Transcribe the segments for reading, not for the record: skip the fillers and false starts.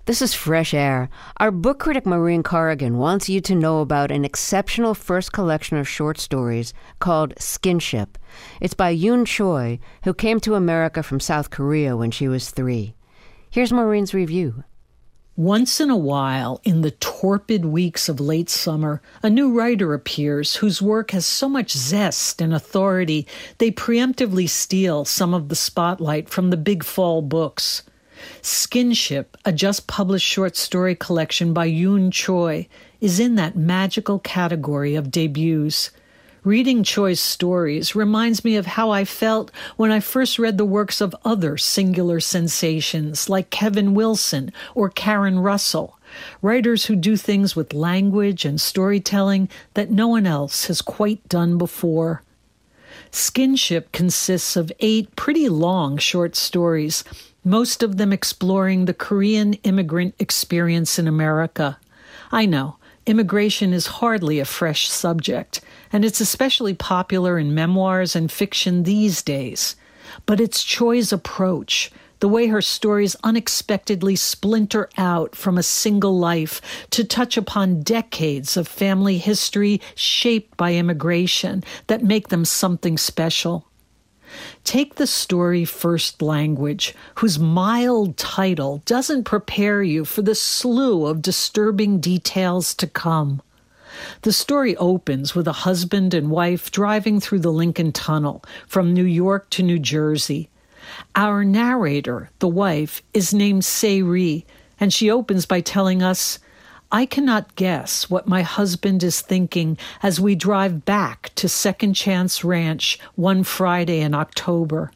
This is Fresh Air. Our book critic Maureen Corrigan wants you to know about an exceptional first collection of short stories called Skinship. It's by Yoon Choi, who came to America from South Korea when she was 3. Here's Maureen's review. Once in a while, in the torpid weeks of late summer, a new writer appears whose work has so much zest and authority they preemptively steal some of the spotlight from the big fall books. Skinship, a just-published short story collection by Yoon Choi, is in that magical category of debuts. Reading Choi's stories reminds me of how I felt when I first read the works of other singular sensations like Kevin Wilson or Karen Russell, writers who do things with language and storytelling that no one else has quite done before. Skinship consists of 8 pretty long short stories, most of them exploring the Korean immigrant experience in America. I know, immigration is hardly a fresh subject, and it's especially popular in memoirs and fiction these days. But it's Choi's approach, the way her stories unexpectedly splinter out from a single life to touch upon decades of family history shaped by immigration that make them something special. Take the story First Language, whose mild title doesn't prepare you for the slew of disturbing details to come. The story opens with a husband and wife driving through the Lincoln Tunnel from New York to New Jersey. Our narrator, the wife, is named Se-ri, and she opens by telling us, "I cannot guess what my husband is thinking as we drive back to Second Chance Ranch one Friday in October."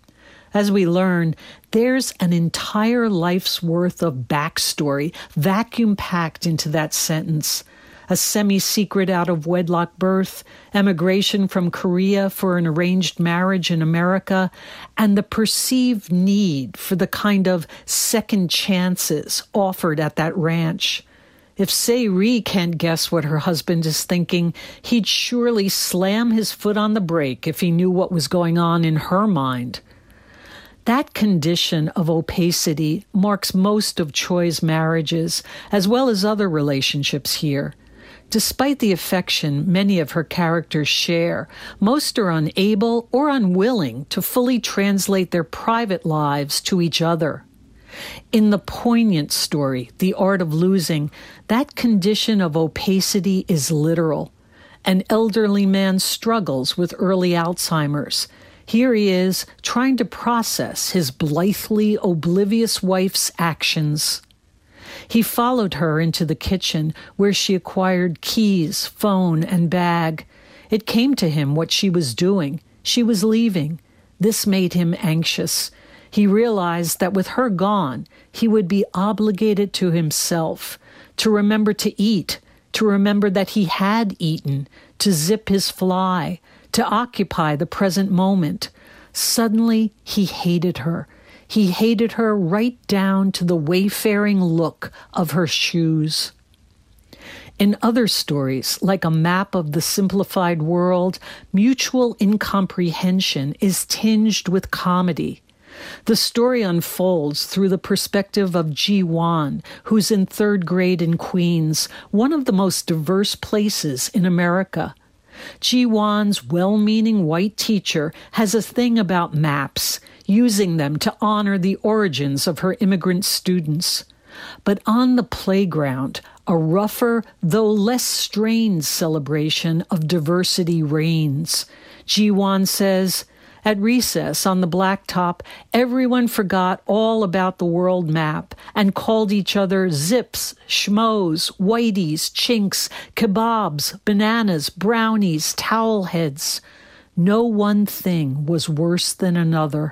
As we learn, there's an entire life's worth of backstory vacuum-packed into that sentence. A semi-secret out-of-wedlock birth, emigration from Korea for an arranged marriage in America, and the perceived need for the kind of second chances offered at that ranch. If Se-ri can't guess what her husband is thinking, he'd surely slam his foot on the brake if he knew what was going on in her mind. That condition of opacity marks most of Choi's marriages, as well as other relationships here. Despite the affection many of her characters share, most are unable or unwilling to fully translate their private lives to each other. In the poignant story, The Art of Losing, that condition of opacity is literal. An elderly man struggles with early Alzheimer's. Here he is trying to process his blithely oblivious wife's actions. He followed her into the kitchen where she acquired keys, phone, and bag. It came to him what she was doing. She was leaving. This made him anxious. He realized that with her gone, he would be obligated to himself, to remember to eat, to remember that he had eaten, to zip his fly, to occupy the present moment. Suddenly, he hated her. He hated her right down to the wayfaring look of her shoes. In other stories, like A Map of the Simplified World, mutual incomprehension is tinged with comedy. The story unfolds through the perspective of Ji-won, who's in 3rd grade in Queens, one of the most diverse places in America. Ji-won's well-meaning white teacher has a thing about maps, using them to honor the origins of her immigrant students. But on the playground, a rougher, though less strained celebration of diversity reigns. Ji-won says, "At recess on the blacktop, everyone forgot all about the world map and called each other zips, schmoes, whiteys, chinks, kebabs, bananas, brownies, towel heads. No one thing was worse than another."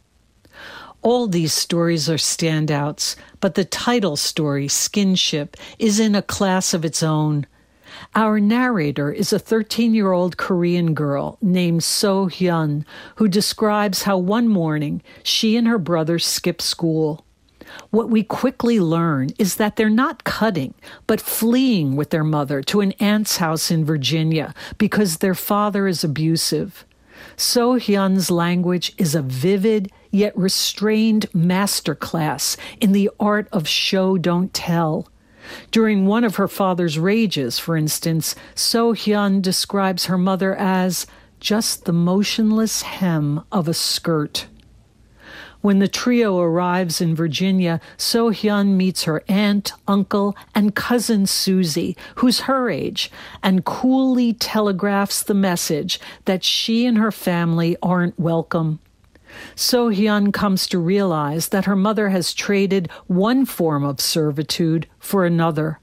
All these stories are standouts, but the title story, Skinship, is in a class of its own. Our narrator is a 13-year-old Korean girl named So Hyun, who describes how one morning she and her brother skip school. What we quickly learn is that they're not cutting, but fleeing with their mother to an aunt's house in Virginia because their father is abusive. So Hyun's language is a vivid yet restrained masterclass in the art of show don't tell. During one of her father's rages, for instance, So Hyun describes her mother as just the motionless hem of a skirt. When the trio arrives in Virginia, So Hyun meets her aunt, uncle, and cousin Susie, who's her age, and coolly telegraphs the message that she and her family aren't welcome. So Hyun comes to realize that her mother has traded one form of servitude for another.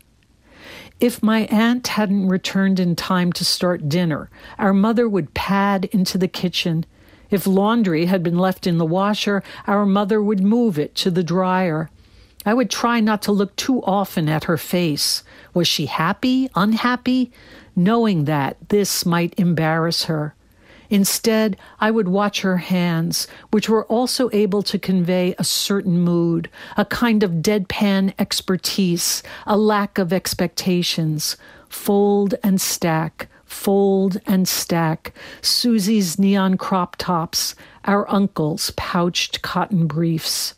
If my aunt hadn't returned in time to start dinner, our mother would pad into the kitchen. If laundry had been left in the washer, our mother would move it to the dryer. I would try not to look too often at her face. Was she happy, unhappy? Knowing that this might embarrass her. Instead, I would watch her hands, which were also able to convey a certain mood, a kind of deadpan expertise, a lack of expectations. Fold and stack, fold and stack, Susie's neon crop tops, our uncle's pouched cotton briefs.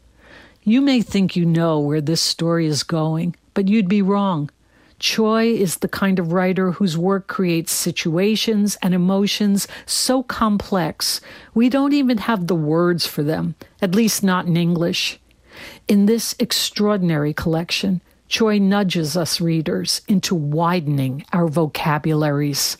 You may think you know where this story is going, but you'd be wrong. Choi is the kind of writer whose work creates situations and emotions so complex we don't even have the words for them, at least not in English. In this extraordinary collection, Choi nudges us readers into widening our vocabularies.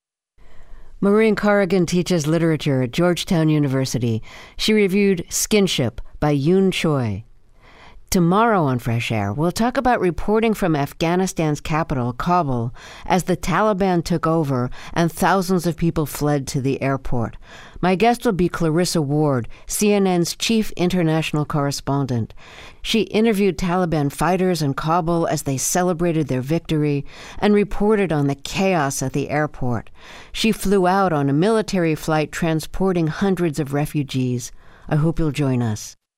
Maureen Corrigan teaches literature at Georgetown University. She reviewed Skinship by Yoon Choi. Tomorrow on Fresh Air, we'll talk about reporting from Afghanistan's capital, Kabul, as the Taliban took over and thousands of people fled to the airport. My guest will be Clarissa Ward, CNN's chief international correspondent. She interviewed Taliban fighters in Kabul as they celebrated their victory and reported on the chaos at the airport. She flew out on a military flight transporting hundreds of refugees. I hope you'll join us.